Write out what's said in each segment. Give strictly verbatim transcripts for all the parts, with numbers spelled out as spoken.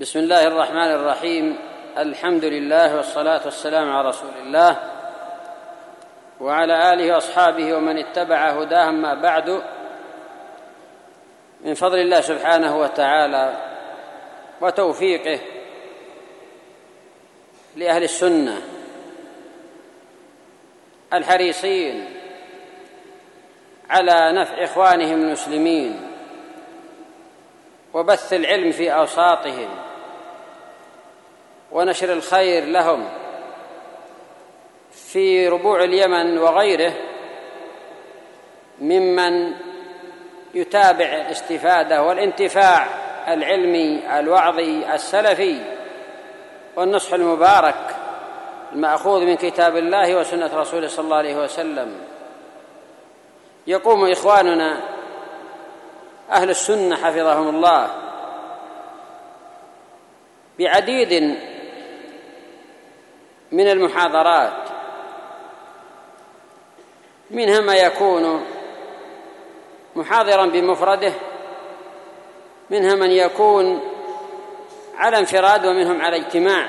بسم الله الرحمن الرحيم. الحمد لله والصلاة والسلام على رسول الله وعلى آله وأصحابه ومن اتبع هداه. ما بعد، من فضل الله سبحانه وتعالى وتوفيقه لأهل السنة الحريصين على نفع إخوانهم المسلمين وبث العلم في أوساطهم ونشر الخير لهم في ربوع اليمن وغيره ممن يتابع الاستفادة والانتفاع العلمي الوعظي السلفي والنصح المبارك المأخوذ من كتاب الله وسنة رسوله صلى الله عليه وسلم. يقوم إخواننا أهل السنة حفظهم الله بعديد من المحاضرات، منها ما يكون محاضرا بمفرده، منها من يكون على انفراد، ومنهم على اجتماع،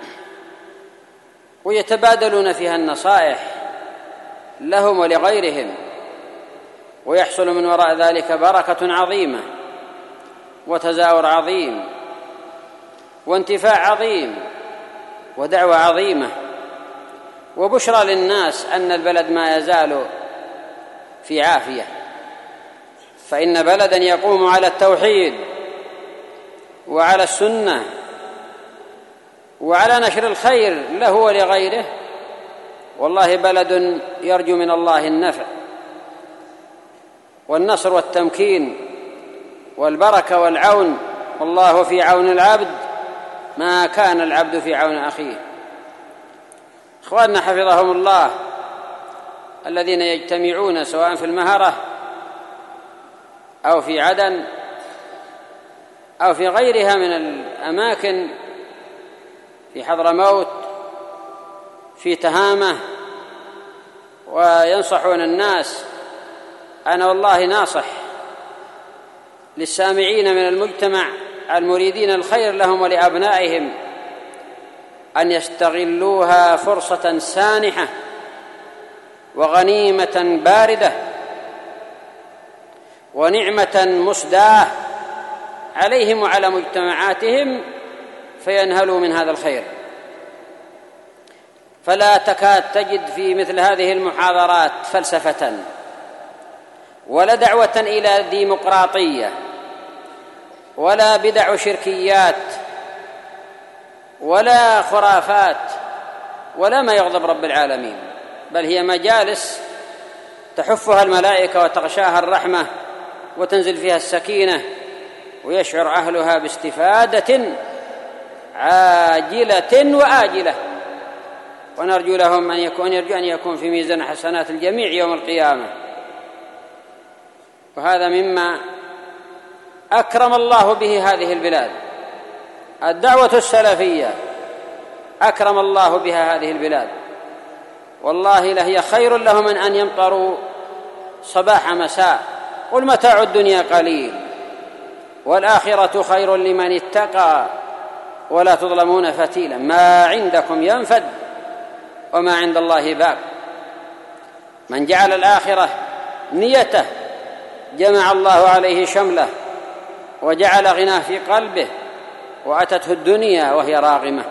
ويتبادلون فيها النصائح لهم ولغيرهم، ويحصل من وراء ذلك بركة عظيمة وتزاور عظيم وانتفاع عظيم ودعوة عظيمة وبشرى للناس أن البلد ما يزال في عافية. فإن بلدا يقوم على التوحيد وعلى السنة وعلى نشر الخير له ولغيره، والله بلد يرجو من الله النفع والنصر والتمكين والبركة والعون، والله في عون العبد ما كان العبد في عون أخيه. إخواننا حفظهم الله الذين يجتمعون سواء في المهرة أو في عدن أو في غيرها من الأماكن، في حضرموت، في تهامة، وينصحون الناس، أنا والله ناصح للسامعين من المجتمع المريدين الخير لهم ولأبنائهم أن يستغلوها فرصة سانحة وغنيمة باردة ونعمة مسداة عليهم وعلى مجتمعاتهم، فينهلوا من هذا الخير. فلا تكاد تجد في مثل هذه المحاضرات فلسفة ولا دعوة إلى ديمقراطية ولا بدع شركيات ولا خرافات ولا ما يغضب رب العالمين، بل هي مجالس تحفها الملائكة وتغشاها الرحمة وتنزل فيها السكينة ويشعر أهلها باستفادة عاجلة وآجلة، ونرجو لهم أن يكون يرجو أن يكون في ميزان حسنات الجميع يوم القيامة. وهذا مما أكرم الله به هذه البلاد، الدعوة السلفية أكرم الله بها هذه البلاد، والله لهي خير لهم من أن يمطروا صباح مساء. قل متاع الدنيا قليل والآخرة خير لمن اتقى ولا تظلمون فتيلا، ما عندكم ينفد وما عند الله باق. من جعل الآخرة نيته جمع الله عليه شمله وجعل غناه في قلبه، وأتته الدنيا وهي راغمة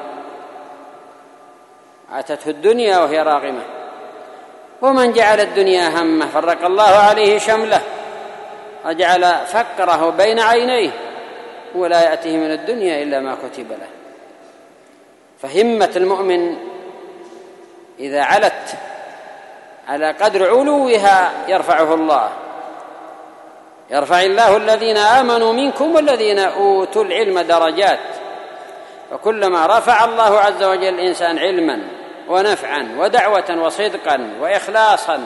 أتته الدنيا وهي راغمة. ومن جعل الدنيا همه فرق الله عليه شمله وجعل فقره بين عينيه ولا يأتيه من الدنيا إلا ما كتب له. فهمة المؤمن إذا علت على قدر علوها يرفعه الله، يرفع الله الذين آمنوا منكم والذين أوتوا العلم درجات. فكلما رفع الله عز وجل الإنسان علما ونفعا ودعوة وصدقا وإخلاصا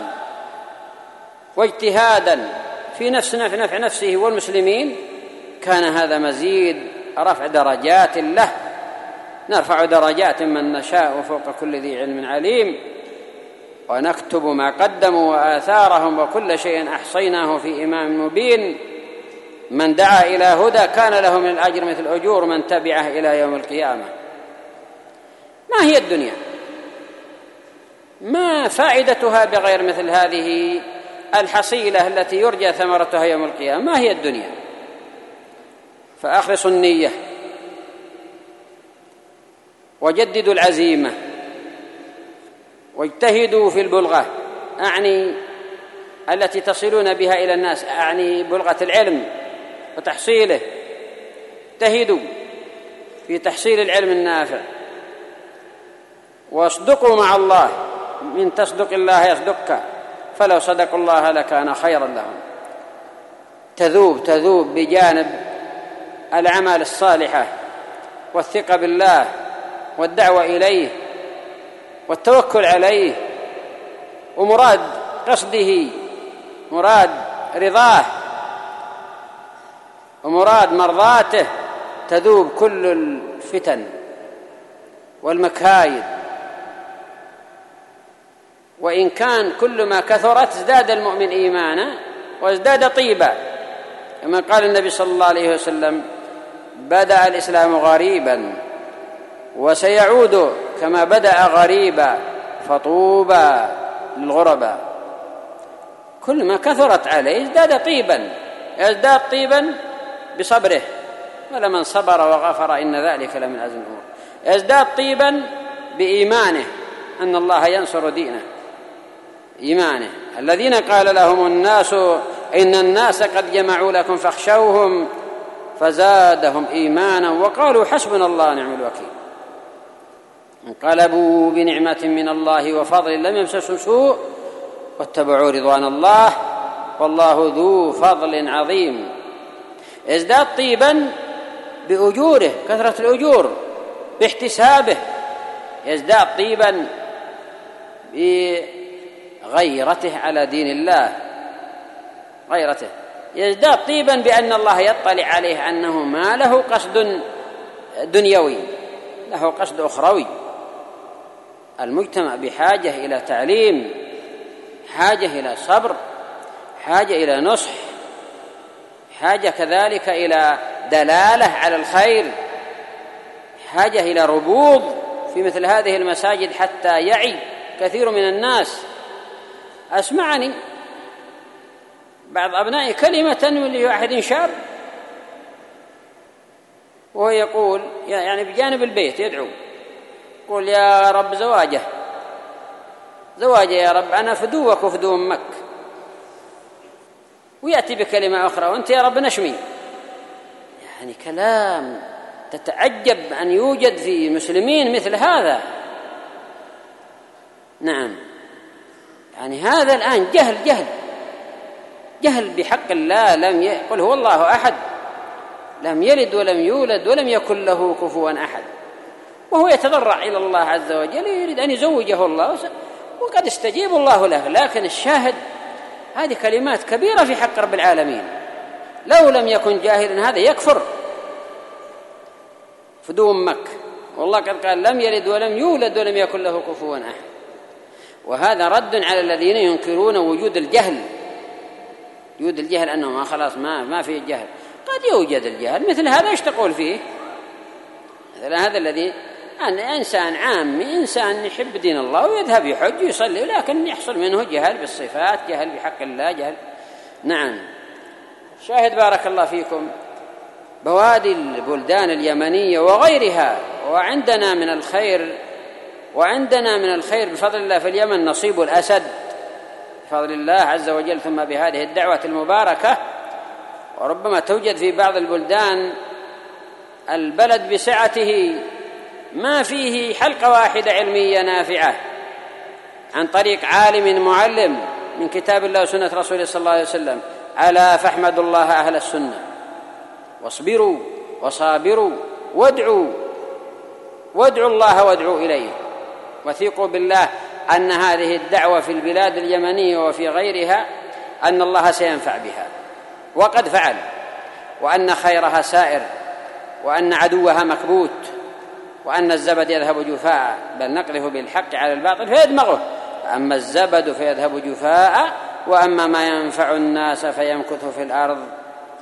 واجتهادا في نفس نفع نفسه والمسلمين، كان هذا مزيد رفع درجات له. نرفع درجات من نشاء وفوق كل ذي علم عليم، ونكتب ما قدموا وآثارهم وكل شيء أحصيناه في إمام مبين. من دعا إلى هدى كان له من الأجر مثل أجور من تبعه إلى يوم القيامة. ما هي الدنيا؟ ما فائدتها بغير مثل هذه الحصيلة التي يرجى ثمرتها يوم القيامة؟ ما هي الدنيا؟ فأخلصوا النية وجددوا العزيمة واجتهدوا في البلغة، أعني التي تصلون بها إلى الناس، أعني بلغة العلم وتحصيله. اجتهدوا في تحصيل العلم النافع، واصدقوا مع الله، من تصدق الله يصدقك، فلو صدقوا الله لكان خيرا لهم. تذوب تذوب بجانب الأعمال الصالحة والثقة بالله والدعوة إليه والتوكل عليه، ومراد قصده مراد رضاه ومراد مرضاته، تذوب كل الفتن والمكايد. وإن كان كل ما كثرت ازداد المؤمن إيمانا وازداد طيبا، كما قال النبي صلى الله عليه وسلم: بدأ الإسلام غريبا وسيعود كما بدأ غريبا فطوبى للغرباء. كل ما كثرت عليه ازداد طيبا، يزداد طيبا بصبره، ولمن صبر وغفر إن ذلك لمن عزم الأمور. يزداد طيبا بإيمانه أن الله ينصر دينه، إيمانه. الذين قال لهم الناس إن الناس قد جمعوا لكم فاخشوهم فزادهم إيمانا وقالوا حسبنا الله ونعم الوكيل. انقلبوا بنعمة من الله وفضل لم يمسسهم سوء واتبعوا رضوان الله والله ذو فضل عظيم. ازداد طيبا بأجوره، كثرة الأجور، باحتسابه. يزداد طيبا بغيرته على دين الله، غيرته. يزداد طيبا بأن الله يطلع عليه أنه ما له قصد دنيوي، له قصد أخروي. المجتمع بحاجة إلى تعليم، حاجة إلى صبر، حاجة إلى نصح، حاجة كذلك إلى دلالة على الخير، حاجة إلى ربوض في مثل هذه المساجد حتى يعي كثير من الناس. أسمعني بعض أبنائي كلمة من لواحد شاب وهو يقول، يعني بجانب البيت يدعو، يقول: يا رب زواجه زواجه يا رب، أنا فدوك وفدو أمك. ويأتي بكلمة أخرى: وأنت يا رب نشمي. يعني كلام تتعجب أن يوجد في المسلمين مثل هذا. نعم، يعني هذا الآن جهل جهل جهل بحق الله. لم يقل هو الله أحد، لم يلد ولم يولد ولم يكن له كفوا أحد، وهو يتضرع إلى الله عز وجل يريد أن يزوجه الله، وقد استجيب الله له. لكن الشاهد هذه كلمات كبيرة في حق رب العالمين. لو لم يكن جاهلا هذا يكفر. فدو أمك، والله قد قال: لم يلد ولم يولد ولم يكن له كفوا أحد. وهذا رد على الذين ينكرون وجود الجهل. وجود الجهل أنه ما خلاص ما ما في الجهل. قد يوجد الجهل مثل هذا، ايش تقول فيه؟ هذا الذي إنسان عامي، إنسان يحب دين الله ويذهب يحج ويصلي، لكن يحصل منه جهل بالصفات، جهل بحق الله، جهل. نعم. شاهد بارك الله فيكم بوادي البلدان اليمنية وغيرها، وعندنا من الخير وعندنا من الخير بفضل الله في اليمن نصيب الأسد بفضل الله عز وجل، ثم بهذه الدعوة المباركة. وربما توجد في بعض البلدان البلد بسعته ما فيه حلقة واحدة علمية نافعة عن طريق عالم معلم من كتاب الله وسنة رسوله صلى الله عليه وسلم. ألا فاحمدوا الله أهل السنة، واصبروا وصابروا وادعوا وادعوا الله وادعوا إليه، وثيقوا بالله أن هذه الدعوة في البلاد اليمنية وفي غيرها أن الله سينفع بها، وقد فعل، وأن خيرها سائر، وأن عدوها مكبوت، وأن الزبد يذهب جفاء، بل نقذف بالحق على الباطل فيدمغه، أما الزبد فيذهب جفاء، وأما ما ينفع الناس فيمكث في الأرض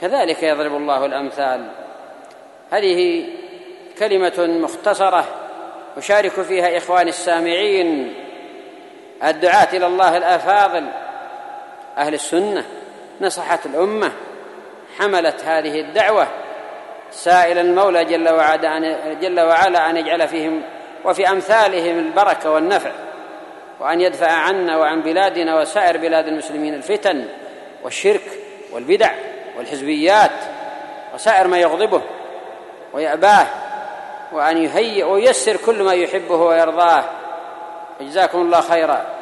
كذلك يضرب الله الأمثال. هذه كلمة مختصرة أشارك فيها إخواني السامعين الدعاة إلى الله الأفاضل أهل السنة، نصحت الأمة، حملت هذه الدعوة، سائلا المولى جل وعلا جل وعلا أن يجعل فيهم وفي أمثالهم البركة والنفع، وأن يدفع عنا وعن بلادنا وسائر بلاد المسلمين الفتن والشرك والبدع والحزبيات وسائر ما يغضبه ويأباه، وأن يهيئ وييسر كل ما يحبه ويرضاه. جزاكم الله خيرا.